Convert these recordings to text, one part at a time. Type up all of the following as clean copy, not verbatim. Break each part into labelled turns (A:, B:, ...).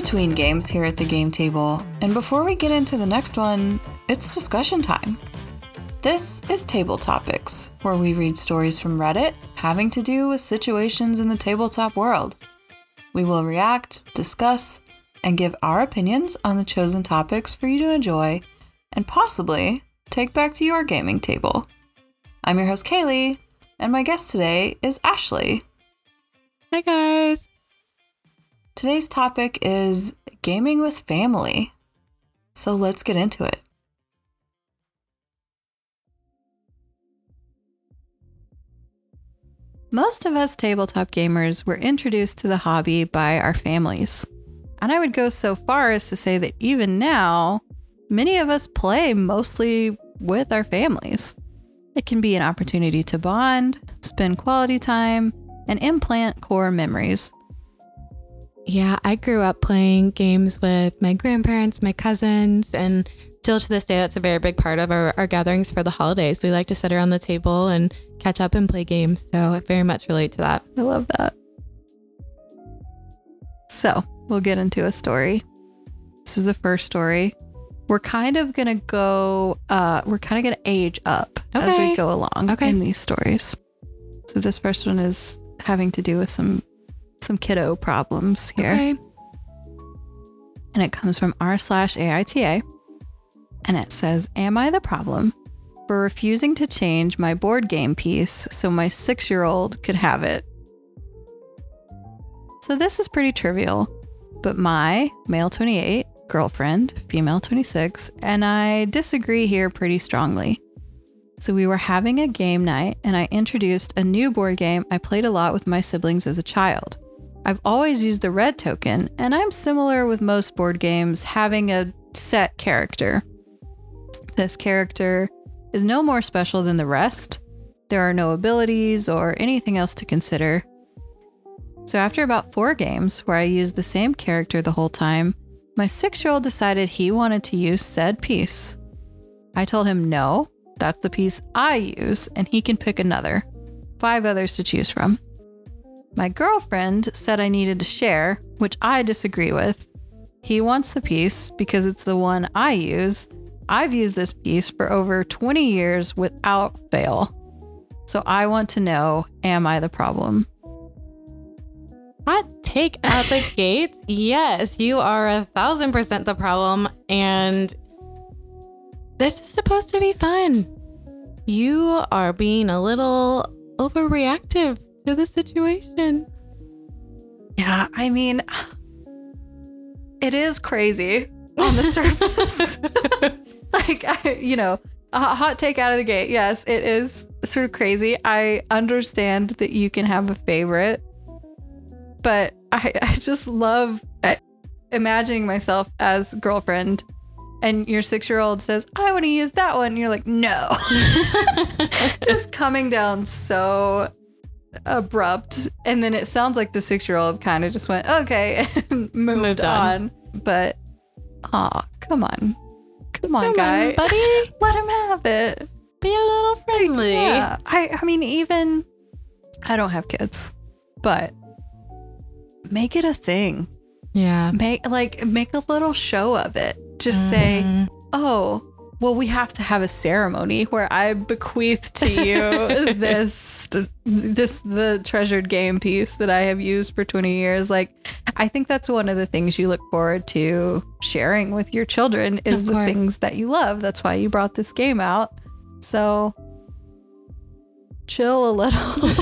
A: between games here at the game table, and before we get into the next one, it's discussion time. This is Table Topics, where we read stories from Reddit having to do with situations in the tabletop world. We will react, discuss, and give our opinions on the chosen topics for you to enjoy and possibly take back to your gaming table. I'm your host, Kaylee, and my guest today is Ashley.
B: Hi, guys.
A: Today's topic is gaming with family. So let's get into it. Most of us tabletop gamers were introduced to the hobby by our families. And I would go so far as to say that even now, many of us play mostly with our families. It can be an opportunity to bond, spend quality time, and implant core memories.
B: Yeah, I grew up playing games with my grandparents, my cousins, and still to this day, that's a very big part of our gatherings for the holidays. We like to sit around the table and catch up and play games. So I very much relate to that.
A: I love that. So we'll get into a story. This is the first story. We're kind of going to age up as we go along in these stories. So this first one is having to do with some kiddo problems here.
B: Okay.
A: And it comes from r/AITA. And it says, am I the problem for refusing to change my board game piece so my 6-year-old could have it? So this is pretty trivial, but my male 28 girlfriend, female 26, and I disagree here pretty strongly. So we were having a game night and I introduced a new board game I played a lot with my siblings as a child. I've always used the red token, and I'm similar with most board games having a set character. This character is no more special than the rest. There are no abilities or anything else to consider. So after about 4 games where I used the same character the whole time, my 6-year-old decided he wanted to use said piece. I told him no, that's the piece I use, and he can pick another. 5 others to choose from. My girlfriend said I needed to share, which I disagree with. He wants the piece because it's the one I use. I've used this piece for over 20 years without fail. So I want to know, am I the problem?
B: Hot take out the gates. Yes, you are 1,000% the problem. And this is supposed to be fun. You are being a little overreactive to the situation.
A: Yeah, I mean, it is crazy on the surface. A hot take out of the gate. Yes, it is sort of crazy. I understand that you can have a favorite, but I just love imagining myself as girlfriend, and your 6-year-old says, I want to use that one. And you're like, no. Just coming down so abrupt. And then it sounds like the 6-year-old kind of just went, okay, and moved on. But, come on. Come on, guy.
B: Buddy.
A: Let him have it.
B: Be a little friendly.
A: Yeah. I mean, even I don't have kids, but make it a thing.
B: Yeah.
A: Make a little show of it. Just say, oh, well, we have to have a ceremony where I bequeath to you the treasured game piece that I have used for 20 years. Like, I think that's one of the things you look forward to sharing with your children is the things that you love. That's why you brought this game out. So chill a little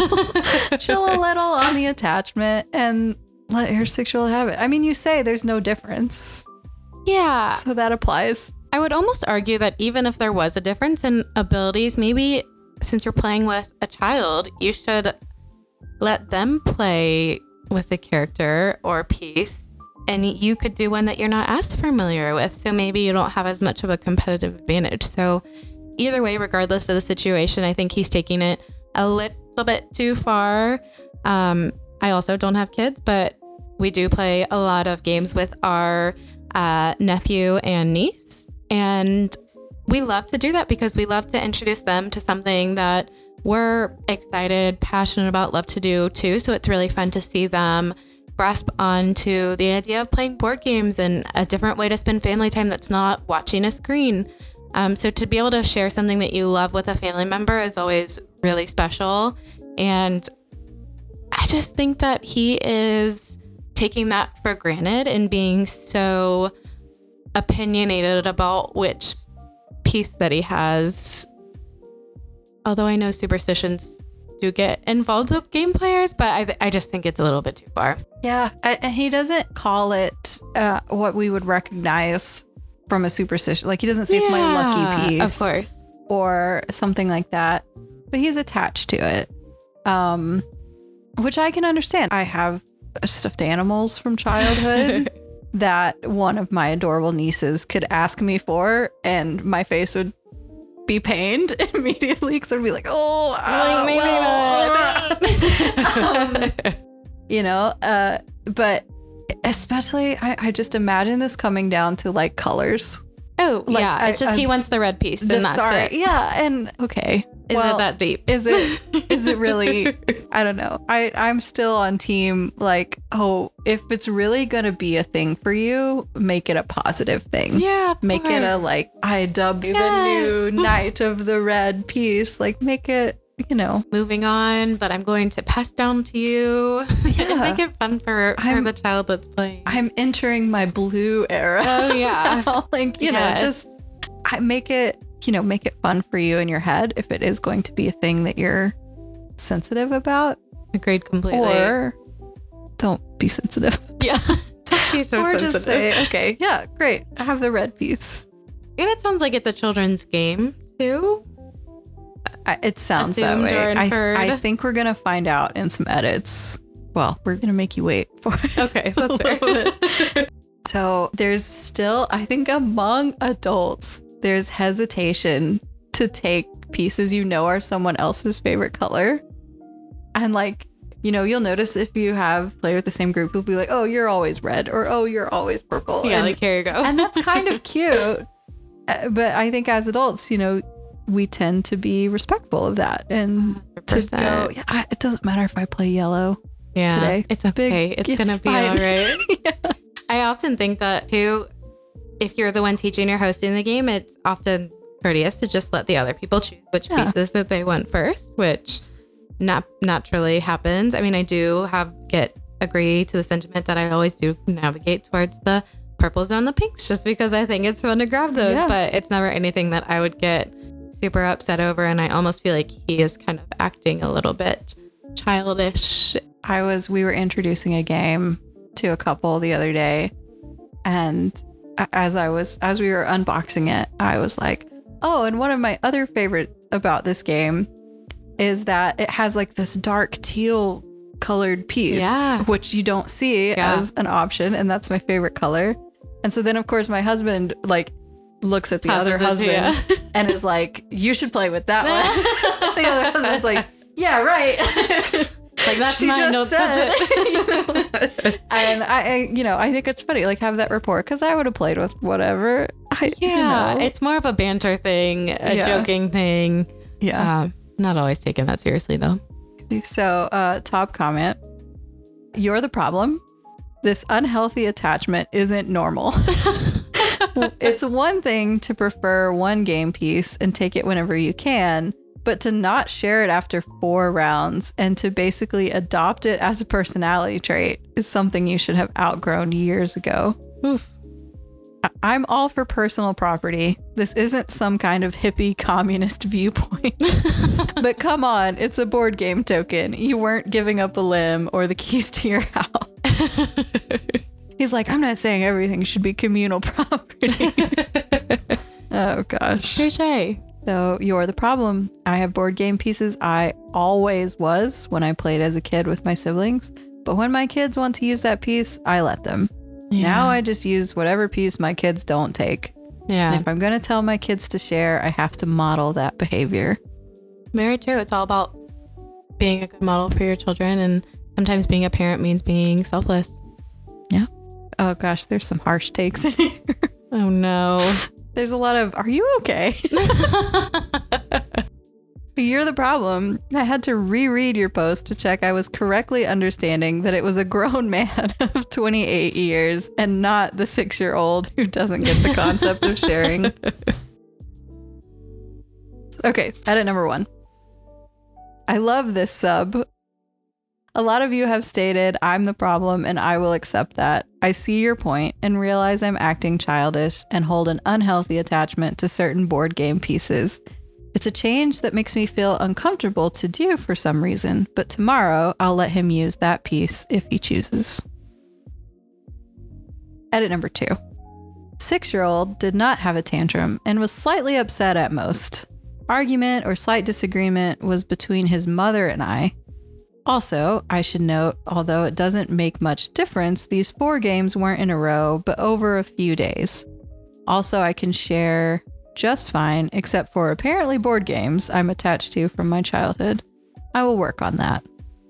A: on the attachment and let your 6-year-old have it. I mean, you say there's no difference.
B: Yeah.
A: So that applies.
B: I would almost argue that even if there was a difference in abilities, maybe since you're playing with a child, you should let them play with a character or piece, and you could do one that you're not as familiar with. So maybe you don't have as much of a competitive advantage. So either way, regardless of the situation, I think he's taking it a little bit too far. I also don't have kids, but we do play a lot of games with our nephew and niece. And we love to do that because we love to introduce them to something that we're excited, passionate about, love to do too. So it's really fun to see them grasp onto the idea of playing board games and a different way to spend family time that's not watching a screen. So to be able to share something that you love with a family member is always really special. And I just think that he is taking that for granted and being so opinionated about which piece that he has. Although I know superstitions do get involved with game players, but I just think it's a little bit too far.
A: Yeah, and he doesn't call it what we would recognize from a superstition. Like, he doesn't say it's my lucky piece,
B: of course,
A: or something like that. But he's attached to it, which I can understand. I have stuffed animals from childhood that one of my adorable nieces could ask me for, and my face would be pained immediately because I'd be like, you know, but especially I just imagine this coming down to like colors.
B: Oh,
A: like,
B: yeah. It's just he wants the red piece, and that's it.
A: Yeah, and okay.
B: Is it that deep?
A: Is it really? I don't know. I'm still on team like, oh, if it's really gonna be a thing for you, make it a positive thing.
B: Yeah.
A: Make it a like, I dub you the new knight of the red piece. Like, make it, you know.
B: Moving on, but I'm going to pass down to you.
A: Yeah.
B: And make it fun for the child that's playing.
A: I'm entering my blue era.
B: Oh yeah.
A: Like, you know, just make it fun for you in your head if it is going to be a thing that you're sensitive about.
B: Agreed completely.
A: Or don't be sensitive.
B: Yeah. Don't be so
A: or
B: sensitive.
A: just say, okay, yeah, great. I have the red piece.
B: And it sounds like it's a children's game too.
A: It sounds that
B: Assumed
A: way.
B: or inferred.
A: I think we're going to find out in some edits. Well, we're going to make you wait for it.
B: Okay, that's fair.
A: So there's still, I think among adults, there's hesitation to take pieces you know are someone else's favorite color. And like, you know, you'll notice if you have played with the same group, you'll be like, oh, you're always red, or oh, you're always purple.
B: Yeah,
A: and,
B: like, here you go.
A: And that's kind of cute. But I think as adults, you know, we tend to be respectful of that. And
B: 100%.
A: to go, yeah, it doesn't matter if I play yellow today.
B: It's okay. It's going to be
A: fine.
B: all right.
A: Yeah.
B: I often think that too, if you're the one teaching or hosting the game, it's often courteous to just let the other people choose which pieces that they want first, which naturally happens. I mean, I do agree to the sentiment that I always do navigate towards the purples and the pinks just because I think it's fun to grab those, but it's never anything that I would get super upset over. And I almost feel like he is kind of acting a little bit childish.
A: We were introducing a game to a couple the other day, and as we were unboxing it, I was like, oh, and one of my other favorites about this game is that it has like this dark teal colored piece, which you don't see as an option, and that's my favorite color. And so then of course my husband like looks at the other husband and is like, you should play with that one. The other husband's like, yeah, right.
B: Like, that's mine, don't touch it.
A: And I think it's funny, like, have that rapport, because I would have played with whatever.
B: It's more of a banter thing, a joking thing.
A: Yeah.
B: Not always taken that seriously, though.
A: So, top comment. You're the problem. This unhealthy attachment isn't normal. It's one thing to prefer one game piece and take it whenever you can, but to not share it after 4 rounds and to basically adopt it as a personality trait is something you should have outgrown years ago.
B: Oof.
A: I'm all for personal property. This isn't some kind of hippie communist viewpoint. But come on, it's a board game token. You weren't giving up a limb or the keys to your house. He's like, I'm not saying everything should be communal property. Oh, gosh.
B: Touché.
A: So you're the problem. I have board game pieces. I always was when I played as a kid with my siblings. But when my kids want to use that piece, I let them. Yeah. Now I just use whatever piece my kids don't take.
B: Yeah.
A: And if I'm going to tell my kids to share, I have to model that behavior.
B: Very true. It's all about being a good model for your children. And sometimes being a parent means being selfless.
A: Yeah. Oh, gosh, there's some harsh takes in here.
B: Oh, no.
A: There's a lot of, are you okay? You're the problem. I had to reread your post to check I was correctly understanding that it was a grown man of 28 years and not the 6-year-old who doesn't get the concept of sharing. Okay, edit number 1. I love this sub. A lot of you have stated I'm the problem and I will accept that. I see your point and realize I'm acting childish and hold an unhealthy attachment to certain board game pieces. It's a change that makes me feel uncomfortable to do for some reason, but tomorrow I'll let him use that piece if he chooses. Edit number 2. 6-year-old did not have a tantrum and was slightly upset at most. Argument or slight disagreement was between his mother and I. Also, I should note, although it doesn't make much difference, these 4 games weren't in a row, but over a few days. Also, I can share just fine, except for apparently board games I'm attached to from my childhood. I will work on that.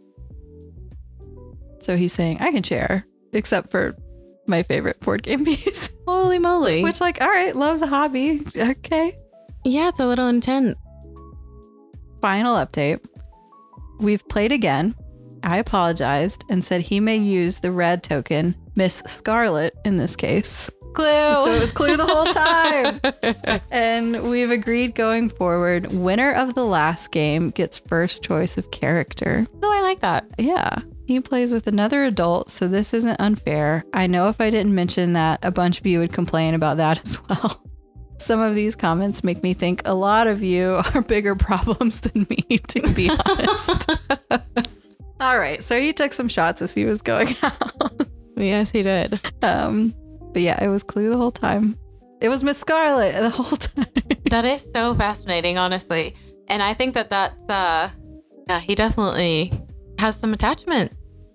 A: So he's saying I can share, except for my favorite board game piece.
B: Holy moly.
A: Which, like, all right, love the hobby. Okay.
B: Yeah, it's a little intense.
A: Final update. We've played again. I apologized and said he may use the red token, Miss Scarlet in this case.
B: Clue.
A: So it was Clue the whole time. And we've agreed going forward, winner of the last game gets first choice of character.
B: Oh, I like that.
A: Yeah. He plays with another adult, so this isn't unfair. I know if I didn't mention that, a bunch of you would complain about that as well. Some of these comments make me think a lot of you are bigger problems than me, to be honest. All right. So he took some shots as he was going out.
B: Yes, he did.
A: But yeah, it was Clue the whole time. It was Miss Scarlet the whole time.
B: That is so fascinating, honestly. And I think that's, yeah, he definitely has some attachment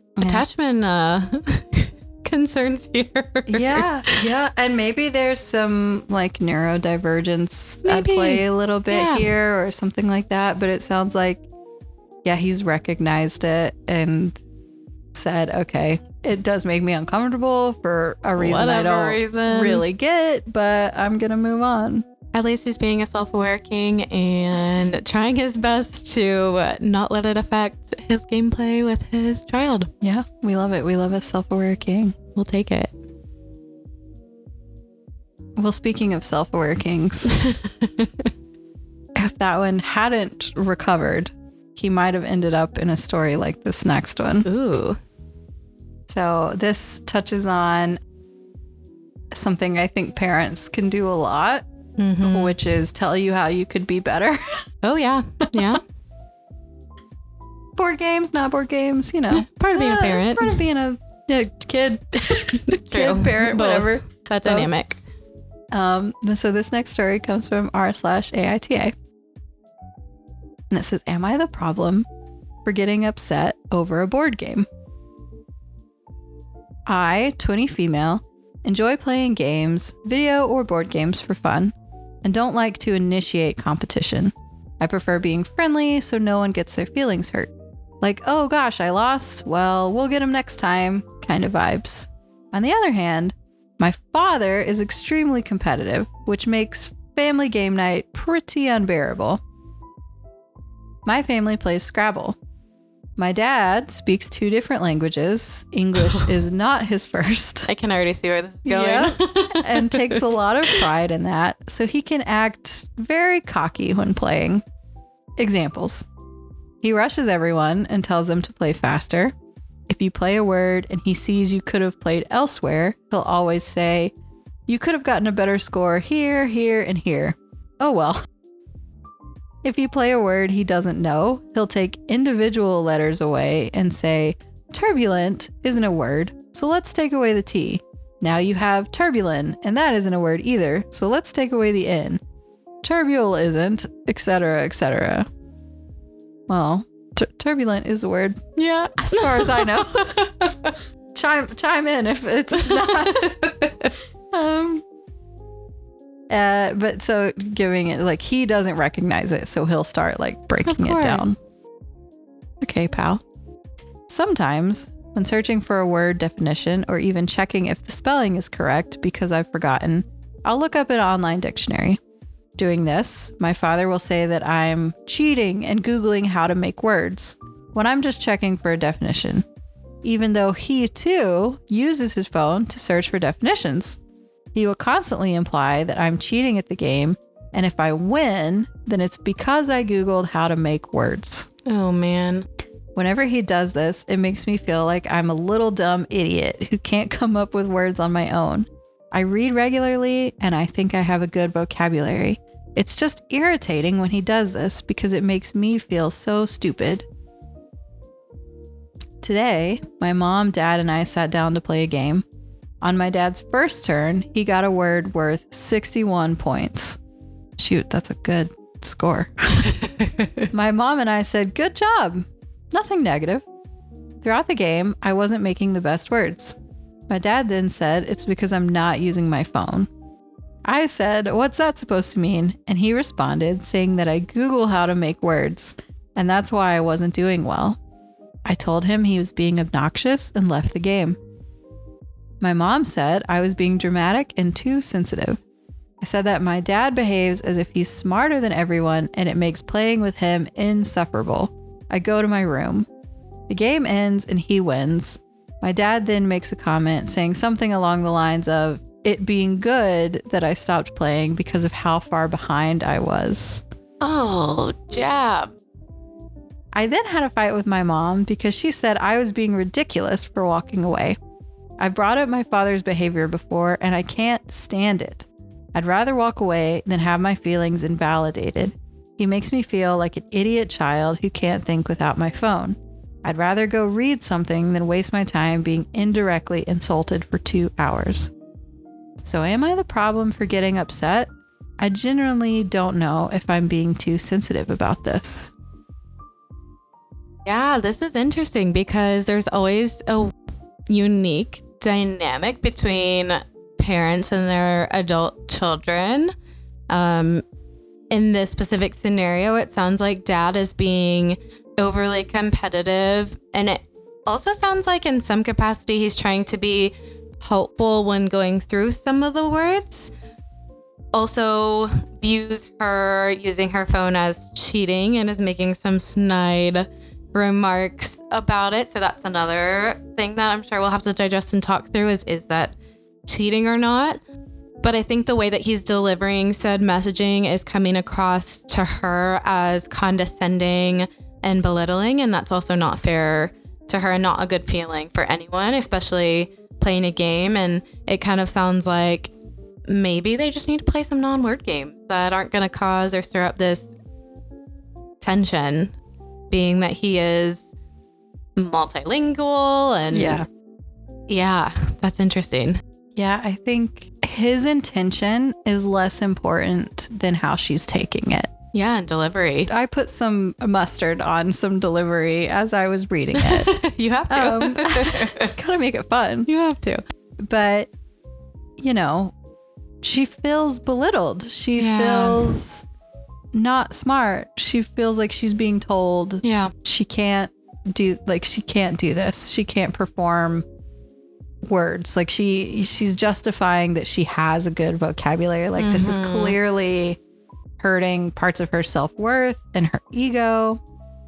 B: concerns here.
A: Yeah. And maybe there's some like neurodivergence at play a little bit here or something like that. But it sounds like, yeah, he's recognized it and said, okay, it does make me uncomfortable for a reason I don't really get, but I'm going to move on.
B: At least he's being a self-aware king and trying his best to not let it affect his gameplay with his child.
A: Yeah, we love it. We love a self-aware king.
B: We'll take it.
A: Well, speaking of self-aware kings, if that one hadn't recovered, he might have ended up in a story like this next one.
B: Ooh.
A: So this touches on something I think parents can do a lot, which is tell you how you could be better.
B: Oh, yeah. Yeah.
A: Board games, not board games, you know.
B: Part of being a parent.
A: Part of being a kid. Kid, parent,
B: both.
A: whatever.
B: That dynamic.
A: So this next story comes from r/AITA. And it says, am I the problem for getting upset over a board game? I, 20 female, enjoy playing games, video or board games for fun, and don't like to initiate competition. I prefer being friendly so no one gets their feelings hurt. Like, oh gosh, I lost. Well, we'll get them next time kind of vibes. On the other hand, my father is extremely competitive, which makes family game night pretty unbearable. My family plays Scrabble. My dad speaks 2 different languages. English is not his first.
B: I can already see where this is going.
A: Yeah, and takes a lot of pride in that, so he can act very cocky when playing. Examples. He rushes everyone and tells them to play faster. If you play a word and he sees you could have played elsewhere, he'll always say, you could have gotten a better score here, here, and here. Oh well. If you play a word he doesn't know, he'll take individual letters away and say, turbulent isn't a word, so let's take away the T. Now you have turbulent, and that isn't a word either, so let's take away the N. Turbule isn't, etc., etc. Well, turbulent is a word.
B: Yeah.
A: As far as I know. Chime in if it's not. But so giving it, like, he doesn't recognize it, so he'll start like breaking it down. Okay, pal. Sometimes when searching for a word definition or even checking if the spelling is correct because I've forgotten, I'll look up an online dictionary. doing this, my father will say that I'm cheating and Googling how to make words when I'm just checking for a definition, even though he too uses his phone to search for definitions. He will constantly imply that I'm cheating at the game, and if I win, then it's because I Googled how to make words.
B: Oh, man.
A: Whenever he does this, it makes me feel like I'm a little dumb idiot who can't come up with words on my own. I read regularly, and I think I have a good vocabulary. It's just irritating when he does this because it makes me feel so stupid. Today, my mom, dad, and I sat down to play a game. On my dad's first turn, he got a word worth 61 points. Shoot, that's a good score. My mom and I said, "Good job." Nothing negative. Throughout the game, I wasn't making the best words. My dad then said it's because I'm not using my phone. I said, "What's that supposed to mean?" And he responded saying that I Google how to make words, and that's why I wasn't doing well. I told him he was being obnoxious and left the game. My mom said I was being dramatic and too sensitive. I said that my dad behaves as if he's smarter than everyone and it makes playing with him insufferable. I go to my room. The game ends and he wins. My dad then makes a comment saying something along the lines of it being good that I stopped playing because of how far behind I was.
B: Oh, jab.
A: I then had a fight with my mom because she said I was being ridiculous for walking away. I brought up my father's behavior before and I can't stand it. I'd rather walk away than have my feelings invalidated. He makes me feel like an idiot child who can't think without my phone. I'd rather go read something than waste my time being indirectly insulted for 2 hours. So am I the problem for getting upset? I genuinely don't know if I'm being too sensitive about this.
B: Yeah, this is interesting because there's always a unique dynamic between parents and their adult children. In this specific scenario, it sounds like dad is being overly competitive, and it also sounds like in some capacity he's trying to be helpful when going through some of the words. Also views her using her phone as cheating and is making some snide remarks about it. So that's another thing that I'm sure we'll have to digest and talk through is that cheating or not? But I think the way that he's delivering said messaging is coming across to her as condescending and belittling, and that's also not fair to her and not a good feeling for anyone, especially playing a game. And it kind of sounds like maybe they just need to play some non-word games that aren't going to cause or stir up this tension, being that he is multilingual and yeah, that's interesting.
A: Yeah, I think his intention is less important than how she's taking it.
B: Yeah, and delivery.
A: I put some mustard on some delivery as I was reading it.
B: You have to.
A: Gotta make it fun.
B: You have to.
A: But, you know, she feels belittled. She feels not smart. She feels like she's being told she can't do this. She can't perform words. Like she's justifying that she has a good vocabulary. Like this is clearly hurting parts of her self-worth and her ego.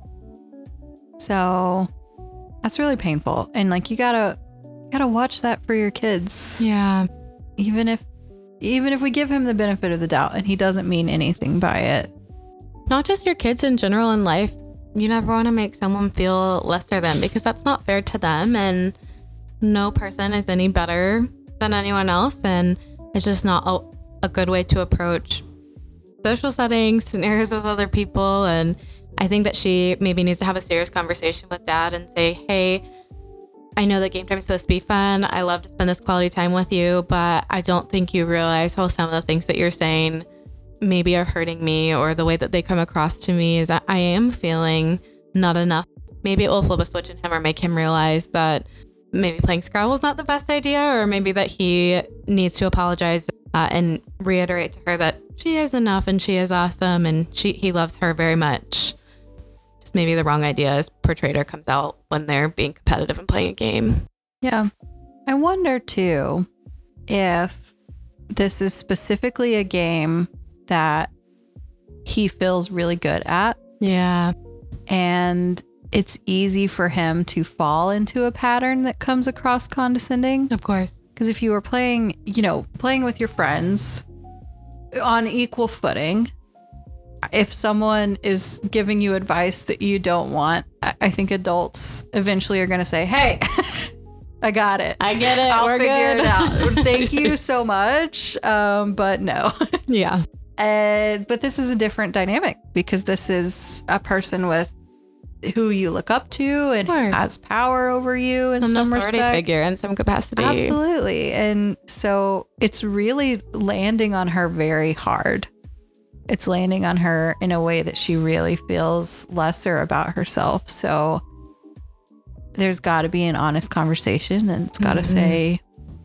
A: So that's really painful. And like you gotta watch that for your kids.
B: Yeah.
A: Even if we give him the benefit of the doubt and he doesn't mean anything by it.
B: Not just your kids in general in life. You never want to make someone feel lesser than, because that's not fair to them, and no person is any better than anyone else, and it's just not a good way to approach social settings, scenarios with other people. And I think that she maybe needs to have a serious conversation with dad and say, hey, I know that game time is supposed to be fun. I love to spend this quality time with you, but I don't think you realize how some of the things that you're saying maybe are hurting me, or the way that they come across to me is that I am feeling not enough. Maybe it will flip a switch in him or make him realize that maybe playing Scrabble is not the best idea, or maybe that he needs to apologize and reiterate to her that she is enough and she is awesome and he loves her very much. Just maybe the wrong idea is portrayed or comes out when they're being competitive and playing a game.
A: Yeah. I wonder too if this is specifically a game that he feels really good at.
B: Yeah.
A: And it's easy for him to fall into a pattern that comes across condescending.
B: Of course.
A: Because if you were playing with your friends on equal footing, if someone is giving you advice that you don't want, I think adults eventually are going to say, hey, I got it.
B: I get it.
A: We're figure it out. Thank you so much. But no.
B: Yeah.
A: But this is a different dynamic because this is a person with who you look up to and who has power over you in some
B: authority
A: respect.
B: Figure in some capacity.
A: Absolutely. And so it's really landing on her very hard. It's landing on her in a way that she really feels lesser about herself. So there's got to be an honest conversation, and it's got to say,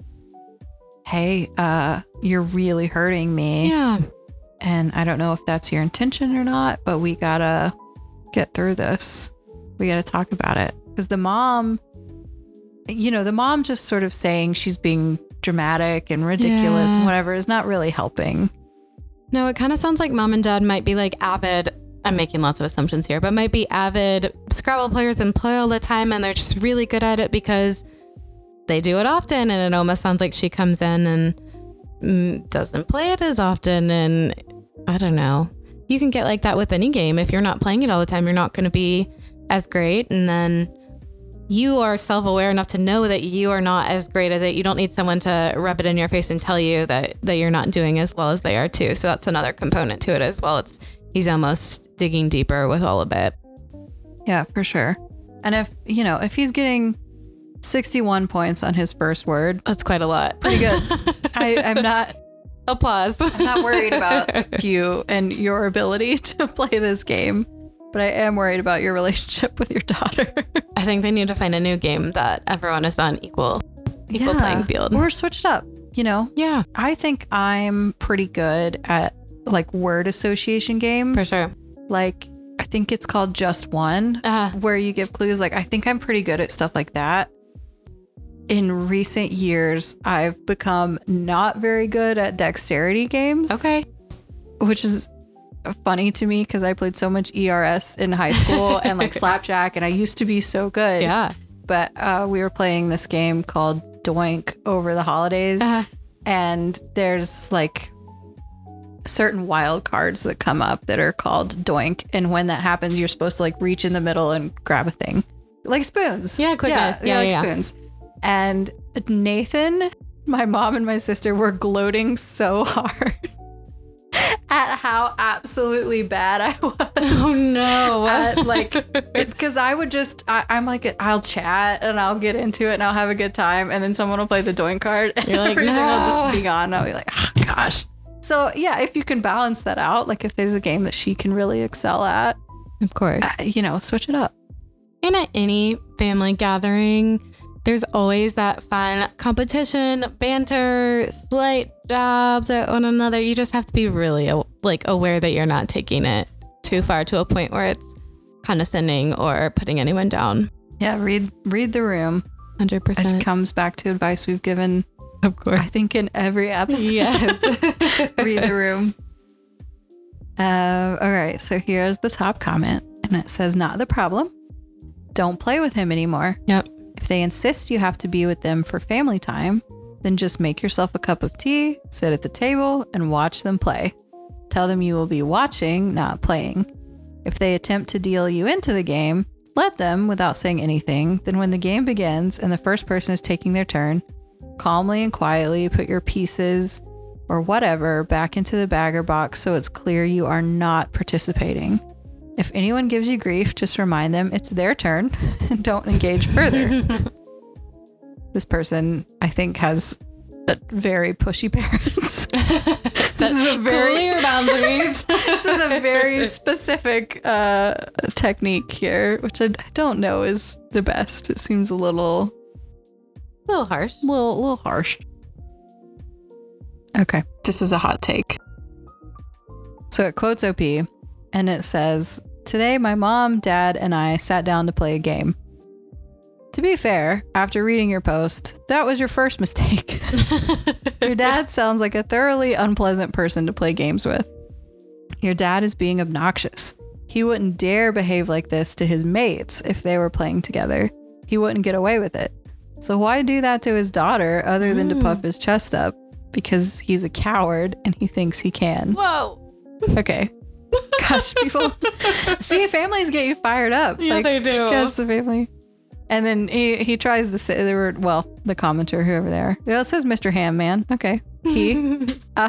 A: hey, you're really hurting me.
B: Yeah.
A: And I don't know if that's your intention or not, but we got to get through this. We got to talk about it. Because the mom just sort of saying she's being dramatic and ridiculous and whatever is not really helping.
B: No, it kind of sounds like mom and dad might be like avid, I'm making lots of assumptions here, but might be avid Scrabble players and play all the time, and they're just really good at it because they do it often. And it almost sounds like she comes in and doesn't play it as often. And I don't know. You can get like that with any game. If you're not playing it all the time, you're not going to be as great. And then you are self-aware enough to know that you are not as great as it. You don't need someone to rub it in your face and tell you that you're not doing as well as they are too. So that's another component to it as well. He's almost digging deeper with all of it.
A: Yeah, for sure. And if he's getting 61 points on his first word,
B: that's quite a lot.
A: Pretty good. I'm not
B: applause.
A: I'm not worried about you and your ability to play this game, but I am worried about your relationship with your daughter.
B: I think they need to find a new game that everyone is on equal playing field.
A: Or switch it up,
B: Yeah.
A: I think I'm pretty good at like word association games.
B: For sure.
A: Like, I think it's called Just One, where you give clues. Like, I think I'm pretty good at stuff like that. In recent years, I've become not very good at dexterity games.
B: Okay.
A: Which is funny to me because I played so much ERS in high school and like Slapjack, and I used to be so good.
B: Yeah.
A: But we were playing this game called Doink over the holidays, and there's like certain wild cards that come up that are called Doink, and when that happens, you're supposed to like reach in the middle and grab a thing, like spoons.
B: Yeah, quickness. Yeah,
A: spoons. And Nathan, my mom and my sister were gloating so hard at how absolutely bad I was.
B: Oh no.
A: At, like, because I would I'm like, I'll chat and I'll get into it and I'll have a good time, and then someone will play the Doink card and
B: you're like,
A: everything
B: no.
A: will just be gone. I'll be like, oh gosh. So yeah, if you can balance that out, like if there's a game that she can really excel at,
B: of course,
A: switch it up.
B: And at any family gathering, there's always that fun competition, banter, slight jabs at one another. You just have to be really aware that you're not taking it too far to a point where it's condescending or putting anyone down.
A: Yeah, read the room.
B: 100%.
A: This comes back to advice we've given,
B: of course,
A: I think in every episode.
B: Yes.
A: Read the room. All right, so here's the top comment, and it says, not the problem. Don't play with him anymore.
B: Yep.
A: If they insist you have to be with them for family time, then just make yourself a cup of tea, sit at the table, and watch them play. Tell them you will be watching, not playing. If they attempt to deal you into the game, let them without saying anything. Then when the game begins and the first person is taking their turn, calmly and quietly put your pieces or whatever back into the bagger box so it's clear you are not participating. If anyone gives you grief, just remind them it's their turn and don't engage further. This person, I think, has very pushy parents. This is a very
B: clear boundaries.
A: This is a very specific technique here, which I don't know is the best. It seems a little
B: harsh.
A: Little harsh. Okay, this is a hot take. So it quotes OP. And it says, today my mom, dad, and I sat down to play a game. To be fair, after reading your post, that was your first mistake. Your dad sounds like a thoroughly unpleasant person to play games with. Your dad is being obnoxious. He wouldn't dare behave like this to his mates if they were playing together. He wouldn't get away with it. So why do that to his daughter other than to puff his chest up? Because he's a coward and he thinks he can.
B: Whoa.
A: Okay. Gosh, people. See, families get you fired up.
B: Yeah, they do.
A: Just the family. And then he tries to say, the commenter, whoever they are. Yeah, it says Mr. Ham Man. Okay. He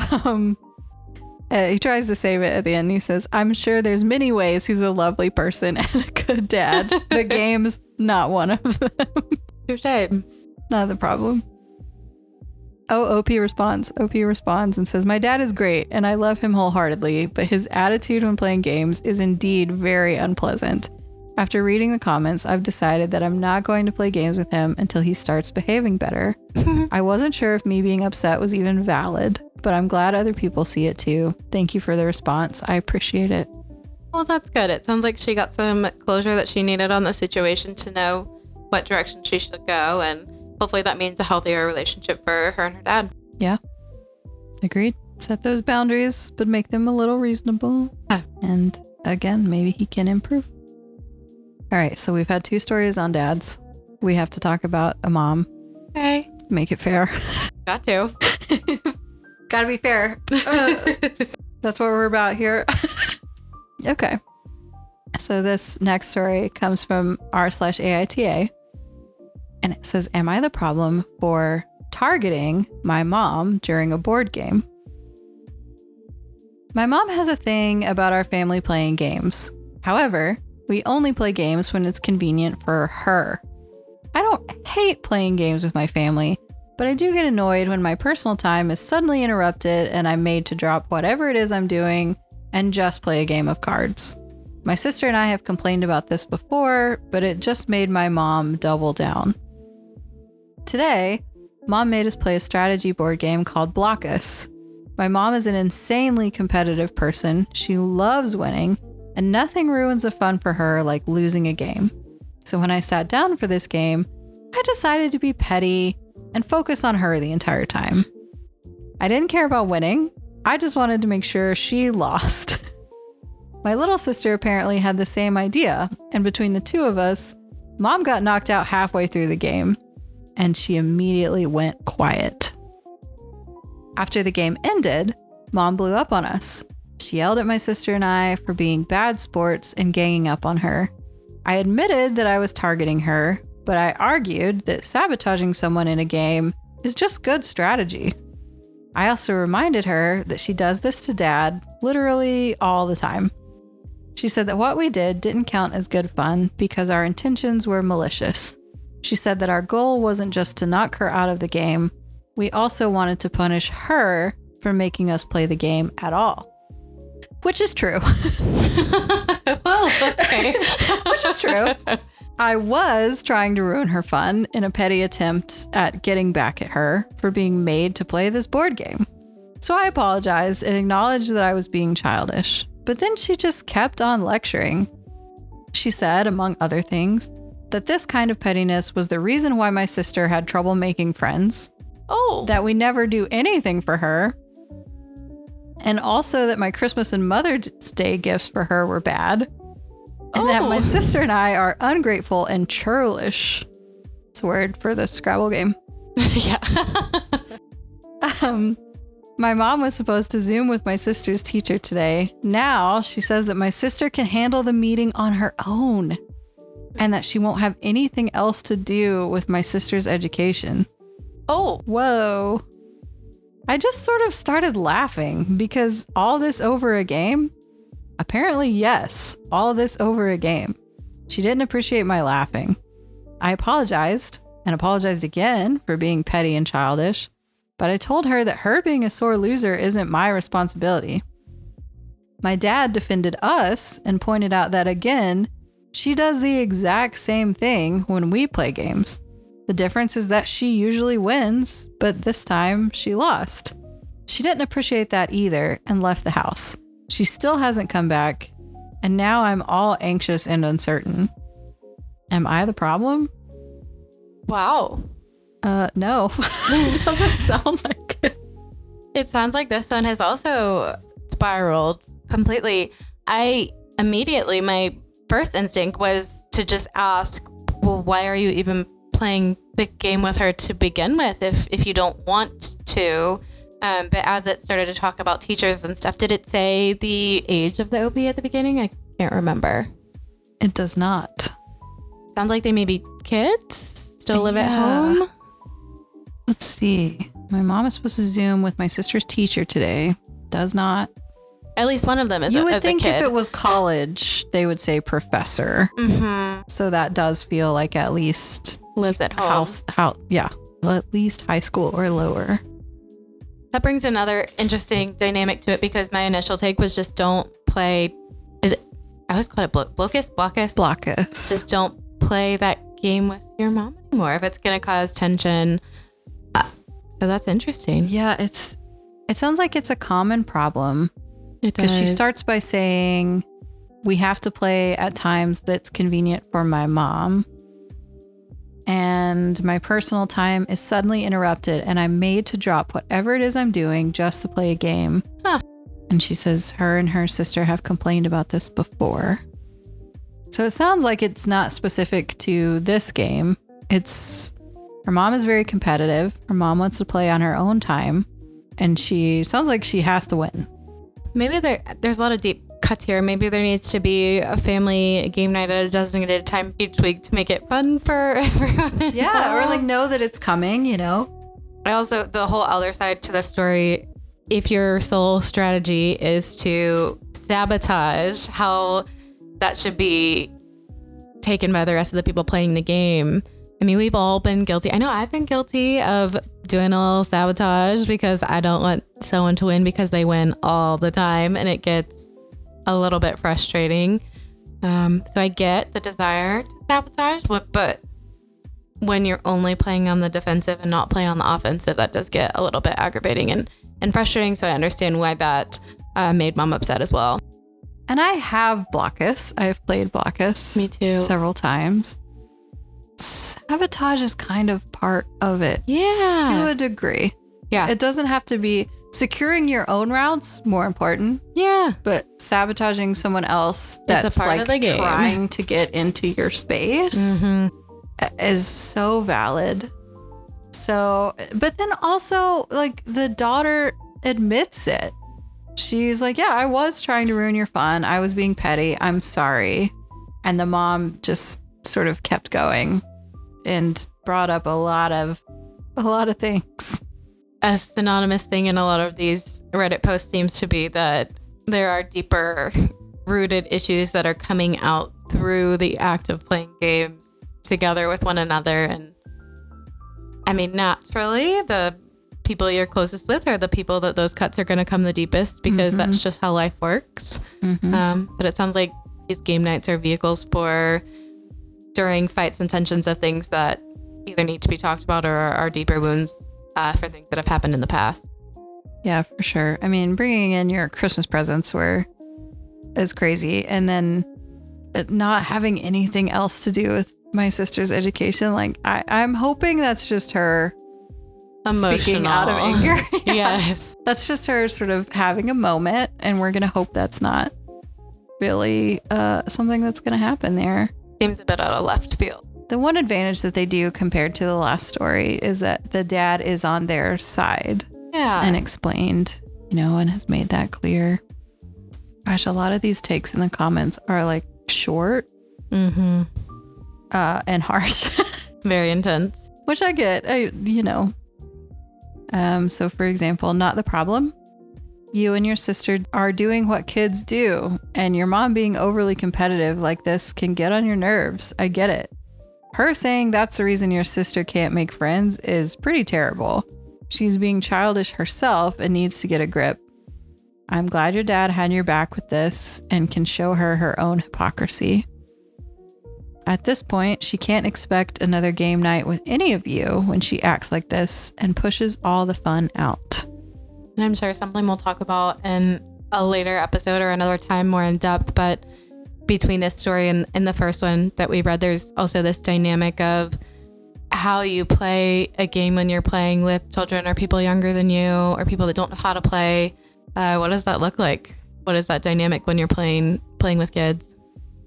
A: tries to save it at the end. He says, I'm sure there's many ways he's a lovely person and a good dad. The game's not one of them.
B: Touche.
A: Not the problem. Oh, OP responds and says, my dad is great and I love him wholeheartedly, but his attitude when playing games is indeed very unpleasant. After reading the comments, I've decided that I'm not going to play games with him until he starts behaving better. I wasn't sure if me being upset was even valid, but I'm glad other people see it too. Thank you for the response. I appreciate it.
B: Well, that's good. It sounds like she got some closure that she needed on the situation to know what direction she should go, and hopefully that means a healthier relationship for her and her dad.
A: Yeah. Agreed. Set those boundaries, but make them a little reasonable. And again, maybe he can improve. All right, so we've had 2 stories on dads. We have to talk about a mom.
B: Okay.
A: Make it fair.
B: Got to.
A: Gotta be fair. That's what we're about here. Okay. So this next story comes from r/AITA. And it says, am I the problem for targeting my mom during a board game? My mom has a thing about our family playing games. However, we only play games when it's convenient for her. I don't hate playing games with my family, but I do get annoyed when my personal time is suddenly interrupted and I'm made to drop whatever it is I'm doing and just play a game of cards. My sister and I have complained about this before, but it just made my mom double down. Today, Mom made us play a strategy board game called Block Us. My mom is an insanely competitive person. She loves winning, and nothing ruins the fun for her like losing a game. So when I sat down for this game, I decided to be petty and focus on her the entire time. I didn't care about winning. I just wanted to make sure she lost. My little sister apparently had the same idea, and between the two of us, Mom got knocked out halfway through the game, and she immediately went quiet. After the game ended, Mom blew up on us. She yelled at my sister and I for being bad sports and ganging up on her. I admitted that I was targeting her, but I argued that sabotaging someone in a game is just good strategy. I also reminded her that she does this to Dad literally all the time. She said that what we did didn't count as good fun because our intentions were malicious. She said that our goal wasn't just to knock her out of the game, we also wanted to punish her for making us play the game at all. Which is true.
B: Well, okay.
A: Which is true. I was trying to ruin her fun in a petty attempt at getting back at her for being made to play this board game. So I apologized and acknowledged that I was being childish. But then she just kept on lecturing. She said, among other things, that this kind of pettiness was the reason why my sister had trouble making friends.
B: Oh.
A: That we never do anything for her. And also that my Christmas and Mother's Day gifts for her were bad. And that my sister and I are ungrateful and churlish. It's a word for the Scrabble game.
B: Yeah.
A: My mom was supposed to Zoom with my sister's teacher today. Now she says that my sister can handle the meeting on her own and that she won't have anything else to do with my sister's education.
B: Oh.
A: Whoa. I just sort of started laughing because all this over a game? Apparently, yes, all this over a game. She didn't appreciate my laughing. I apologized and apologized again for being petty and childish, but I told her that her being a sore loser isn't my responsibility. My dad defended us and pointed out that again, she does the exact same thing when we play games. The difference is that she usually wins, but this time she lost. She didn't appreciate that either and left the house. She still hasn't come back, and now I'm all anxious and uncertain. Am I the problem?
B: Wow.
A: No. It doesn't sound like it.
B: It sounds like this one has also spiraled Completely. My first instinct was to just ask, well, why are you even playing the game with her to begin with if you don't want to? But as it started to talk about teachers and stuff, did it say the age of the OP at the beginning? I can't remember.
A: It does not.
B: Sounds like they may be kids, still live at home.
A: Let's see. My mom is supposed to Zoom with my sister's teacher today. Does not.
B: At least one of them is
A: You would
B: a
A: think
B: kid.
A: if it was college, they would say professor.
B: Mm-hmm.
A: So that does feel like at least
B: Lives at home.
A: at least high school or lower.
B: That brings another interesting dynamic to it because my initial take was just don't play. I always call it Blockus.
A: Blockus.
B: Just don't play that game with your mom anymore if it's going to cause tension. So that's interesting.
A: Yeah, it sounds like it's a common problem
B: It does.
A: because she starts by saying we have to play at times that's convenient for my mom. And my personal time is suddenly interrupted and I'm made to drop whatever it is I'm doing just to play a game.
B: Huh.
A: And she says her and her sister have complained about this before. So it sounds like it's not specific to this game. Her mom is very competitive. Her mom wants to play on her own time. And she sounds like she has to win.
B: Maybe there's a lot of deep cuts here. Maybe there needs to be a family game night at a designated time each week to make it fun for everyone.
A: Yeah, or like know that it's coming, you know?
B: I also, the whole other side to the story, if your sole strategy is to sabotage, how that should be taken by the rest of the people playing the game. I mean, we've all been guilty. I know I've been guilty of doing a little sabotage because I don't want someone to win because they win all the time and it gets a little bit frustrating. So I get the desire to sabotage, but when you're only playing on the defensive and not playing on the offensive, that does get a little bit aggravating and frustrating. So I understand why that made mom upset as well.
A: And I have Blockus. I have played Blockus.
B: Me too.
A: Several times. Sabotage is kind of part of it.
B: Yeah.
A: To a degree.
B: Yeah.
A: It doesn't have to be securing your own routes, more important.
B: Yeah.
A: But sabotaging someone else that's
B: a part
A: like
B: of the game.
A: trying to get into your space is so valid. So, but then also like the daughter admits it. She's like, yeah, I was trying to ruin your fun. I was being petty. I'm sorry. And the mom just sort of kept going and brought up a lot of things.
B: A synonymous thing in a lot of these Reddit posts seems to be that there are deeper rooted issues that are coming out through the act of playing games together with one another. And I mean, naturally, the people you're closest with are the people that those cuts are going to come the deepest because that's just how life works. But it sounds like these game nights are vehicles for during fights and tensions of things that either need to be talked about or are deeper wounds for things that have happened in the past.
A: Yeah, for sure. I mean, bringing in your Christmas presents is crazy. And then not having anything else to do with my sister's education. Like, I'm hoping that's just her
B: Emotional.
A: speaking out of anger.
B: Yes.
A: That's just her sort of having a moment. And we're going to hope that's not really something that's going to happen there.
B: Seems a bit out of left field.
A: The one advantage that they do compared to the last story is that the dad is on their side.
B: Yeah.
A: And explained, and has made that clear. Gosh, a lot of these takes in the comments are like short and harsh.
B: Very intense.
A: Which I get, so for example, not the problem. You and your sister are doing what kids do, and your mom being overly competitive like this can get on your nerves. I get it. Her saying that's the reason your sister can't make friends is pretty terrible. She's being childish herself and needs to get a grip. I'm glad your dad had your back with this and can show her her own hypocrisy. At this point, she can't expect another game night with any of you when she acts like this and pushes all the fun out.
B: And I'm sure something we'll talk about in a later episode or another time more in depth, but between this story and the first one that we read, there's also this dynamic of how you play a game when you're playing with children or people younger than you or people that don't know how to play. What does that look like? what is that dynamic when you're playing with kids?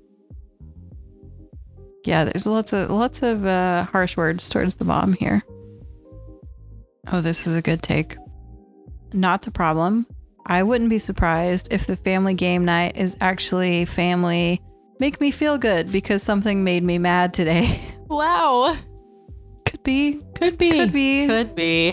A: Yeah, there's lots of harsh words towards the mom here. Oh, this is a good take. Not a problem. I wouldn't be surprised if the family game night is actually family make me feel good because something made me mad today.
B: Wow.
A: Could be.
B: Could be.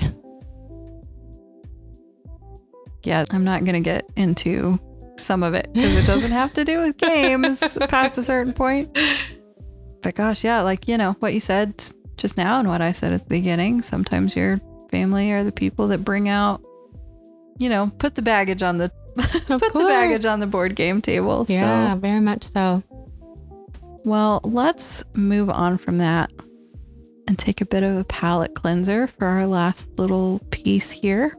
A: Yeah, I'm not going to get into some of it because it doesn't have to do with games past a certain point. But gosh, yeah, like, you know, what you said just now and what I said at the beginning, sometimes your family are the people that bring out, you know, put the baggage on the board game table.
B: Yeah,
A: so.
B: Very much so.
A: Well, let's move on from that and take a bit of a palate cleanser for our last little piece here.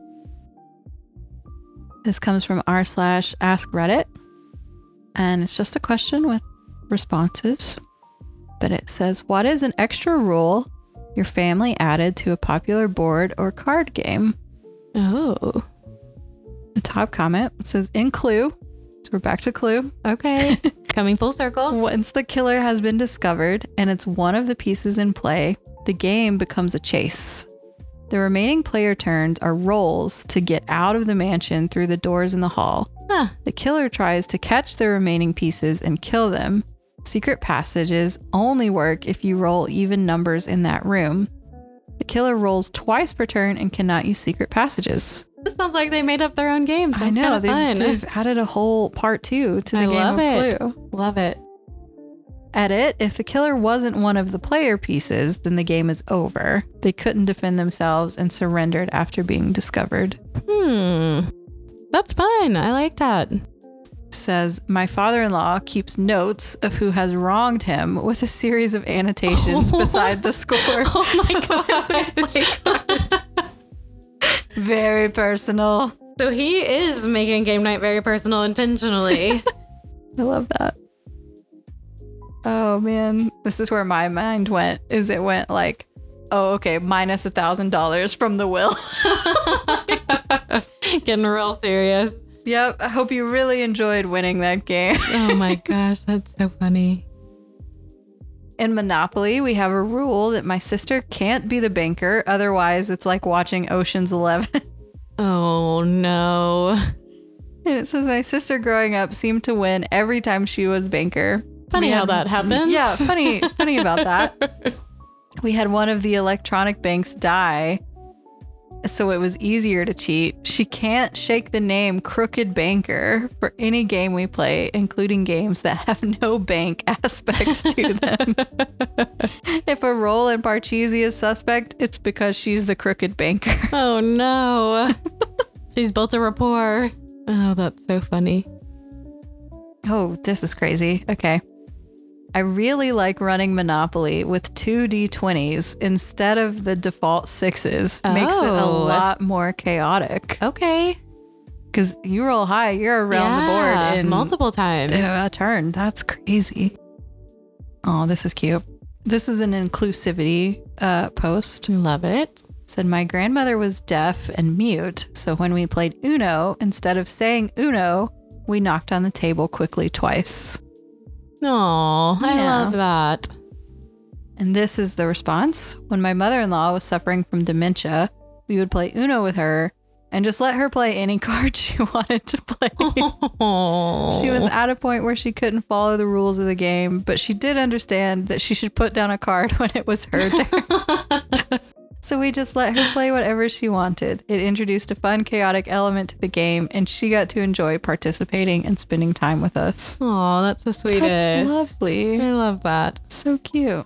A: This comes from r/AskReddit, and it's just a question with responses. But it says, what is an extra rule your family added to a popular board or card game?
B: Oh.
A: The top comment says, in Clue. So we're back to Clue.
B: Okay. Coming full circle.
A: Once the killer has been discovered and it's one of the pieces in play, the game becomes a chase. The remaining player turns are rolls to get out of the mansion through the doors in the hall.
B: Huh.
A: The killer tries to catch the remaining pieces and kill them. Secret passages only work if you roll even numbers in that room. The killer rolls twice per turn and cannot use secret passages.
B: This sounds like they made up their own game.
A: I
B: Sounds
A: know,
B: fun.
A: they've added a whole part 2 to the game of Clue.
B: Love it.
A: Edit, if the killer wasn't one of the player pieces, then the game is over. They couldn't defend themselves and surrendered after being discovered.
B: That's fun. I like that.
A: Says, my father-in-law keeps notes of who has wronged him with a series of annotations beside the score.
B: Oh my God.
A: Very personal.
B: So he is making game night very personal intentionally.
A: I love that. Oh man, this is where my mind went. It went like, oh, okay, minus $1,000 from the will.
B: Getting real serious.
A: Yep, I hope you really enjoyed winning that game.
B: Oh my gosh, that's so funny.
A: In Monopoly, we have a rule that my sister can't be the banker. Otherwise, it's like watching Ocean's 11.
B: Oh no.
A: And it says my sister growing up seemed to win every time she was banker.
B: Funny how that happens.
A: Yeah, funny about that. We had one of the electronic banks die, so it was easier to cheat. She can't shake the name Crooked Banker for any game we play, including games that have no bank aspect to them. If a roll in Parcheesi is suspect, it's because she's the Crooked Banker.
B: Oh no. She's built a rapport. Oh, that's so funny.
A: Oh, this is crazy. Okay. I really like running Monopoly with 2 D20s instead of the default 6s. Makes it a lot more chaotic.
B: Okay.
A: Because you roll high, you're around the board in
B: multiple times.
A: A turn. That's crazy. Oh, this is cute. This is an inclusivity post.
B: Love it.
A: Said my grandmother was deaf and mute, so when we played Uno, instead of saying Uno, we knocked on the table quickly twice.
B: Oh, I
A: Yeah.
B: love that.
A: And this is the response. When my mother-in-law was suffering from dementia, we would play Uno with her and just let her play any card she wanted to play.
B: Oh.
A: She was at a point where she couldn't follow the rules of the game, but she did understand that she should put down a card when it was her turn. So we just let her play whatever she wanted. It introduced a fun, chaotic element to the game, and she got to enjoy participating and spending time with us.
B: Oh, that's the sweetest.
A: That's lovely.
B: I love that.
A: So cute.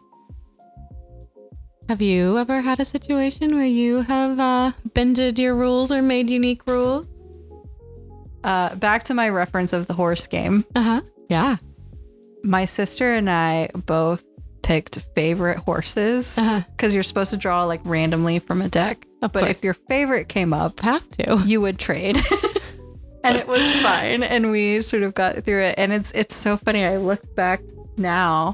B: Have you ever had a situation where you have bended your rules or made unique rules?
A: Back to my reference of the horse game.
B: Uh-huh. Yeah.
A: My sister and I both picked favorite horses because you're supposed to draw like randomly from a deck.
B: Of
A: But
B: course.
A: if your favorite came up,
B: Have to.
A: you would trade. And it was fine. And we sort of got through it. And it's so funny. I look back now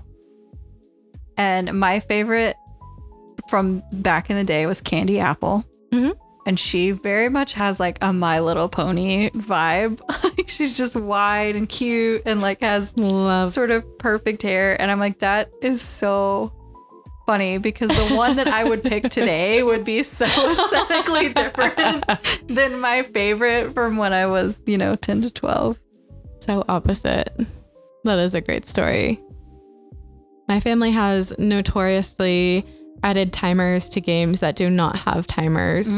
A: and my favorite from back in the day was Candy Apple.
B: Mm-hmm.
A: And she very much has like a My Little Pony vibe. She's just wide and cute and like has sort of perfect hair. And I'm like, that is so funny because the one that I would pick today would be so aesthetically different than my favorite from when I was, 10 to 12.
B: So opposite. That is a great story. My family has notoriously added timers to games that do not have timers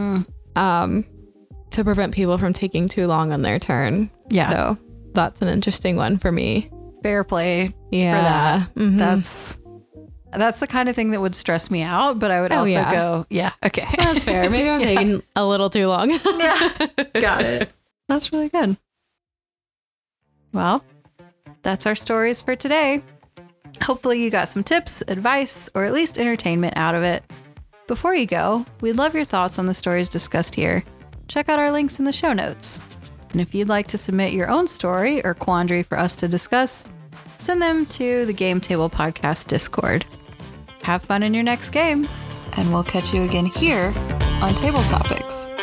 B: to prevent people from taking too long on their turn.
A: Yeah.
B: So that's an interesting one for me.
A: Fair play for
B: Yeah.
A: that. That's the kind of thing that would stress me out, but I would also go, yeah, okay.
B: That's fair. Maybe I'm taking a little too long.
A: Yeah. Got it. That's really good. Well, that's our stories for today. Hopefully you got some tips, advice, or at least entertainment out of it. Before you go, we'd love your thoughts on the stories discussed here. Check out our links in the show notes. And if you'd like to submit your own story or quandary for us to discuss, send them to the Game Table Podcast Discord. Have fun in your next game, and we'll catch you again here on Table Topics.